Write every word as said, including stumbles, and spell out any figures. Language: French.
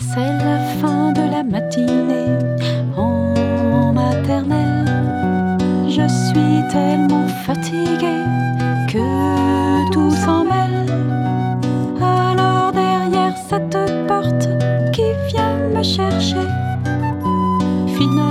C'est la fin de la matinée en maternelle. Je suis tellement fatiguée que tout s'en mêle. Alors derrière cette porte qui vient me chercher, finalement